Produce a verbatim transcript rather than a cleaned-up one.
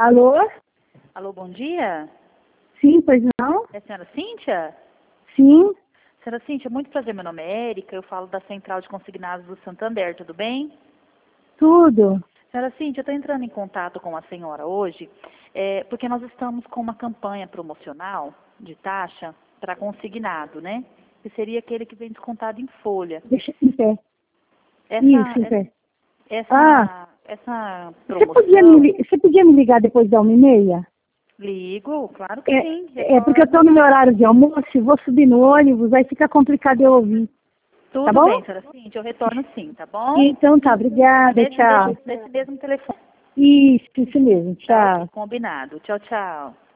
Alô? Alô, bom dia. Sim, pois não? É a senhora Cíntia? Sim, Senhora Cíntia, muito prazer, meu nome é Érica, eu falo da Central de Consignados do Santander, tudo bem? tudo. Senhora Cíntia, eu estou entrando em contato com a senhora hoje, é, porque nós estamos com uma campanha promocional de taxa para consignado, né? Que seria aquele que vem descontado em folha. Deixa em pé. Isso, em Essa, pé. Ah, essa, essa você podia, me, promoção, li- você podia me ligar depois da uma e meia? ligo, claro que sim, É, é porque eu estou retorno. no meu horário de almoço e vou subir no ônibus, aí fica complicado eu ouvir. Tá Tudo bom? bem, senhora Cíntia, eu retorno sim, tá bom? Então tá, obrigada, Nesse tchau. mesmo, nesse mesmo telefone. Isso, isso mesmo, Tá ok, tchau. combinado. Tchau, tchau.